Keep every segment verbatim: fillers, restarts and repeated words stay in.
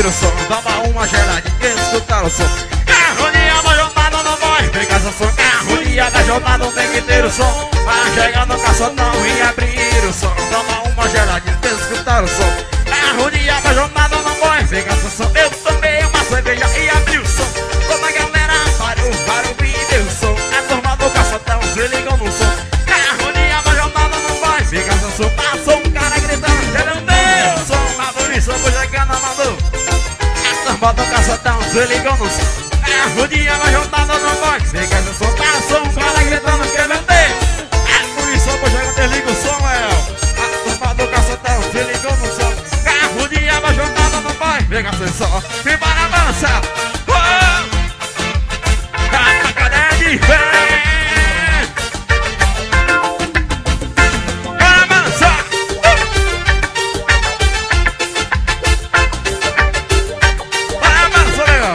ter o som. Toma uma geladinha, escutar o som. Carro de abajornado não vai pegar esse som. Carro de abajornado tem que ter o som. Vai chegar no caçotão e abrir o som. Toma uma geladinha, escutar o som. Carro de abajornado não vai pegar esse som. Eu tomei uma cerveja e abri o som. Toda a galera parou para ouvir meu som. A turma do caçotão se ligou no som. Carro de abajornado não vai pegar esse som. Passou um cara gritando, querendo ter o som. A polícia foi chegando, mandou. A turma do caçotão se ligou no som. Carro de abajornado não vai pegar esse som. Passou um cara gritando, querendo ter. A polícia foi chegando, desliga o som, é. A turma do caçotão se ligou no som. Carro de abajornado não vai pegar esse som. E para avançar. Cadê de pé? Para avançar. Para avançar, legal.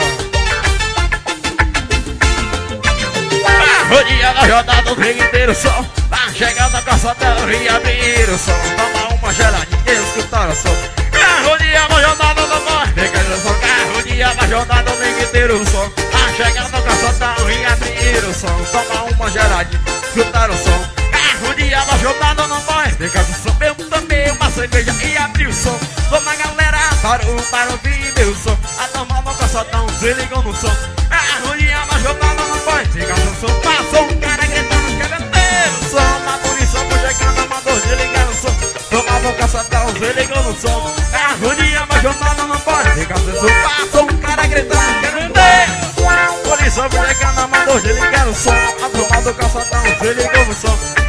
Carro de abajornado tem que ter o som. Vai chegar na caçadão e abrir o som. Toma uma geladinha e escutar o som. Carro de abajornado não vai pegar o som. Carro de abajornado tem que ter o som. Vai chegar no caçadão e abrir o som. Toma uma geladinha, escutar o som. Carro de abajornado não vai pegar o som. Eu tomei uma cerveja e abri o som. Toda a galera parou para ouvir meu som. A turma no caçadão se ligou no som. Carro de abajornado não vai pegar o som. Passou um cara gritando, querendo ter o som. A polícia foi chegando, mandou desligar o som. Toma no caçadão se ligou no som. Carro de abajornado não pode pegar o som. Passou um cara gritando, querendo ter. Polícia foi chegando, mandou desligar o som. A turma do caçadão se ligou no som.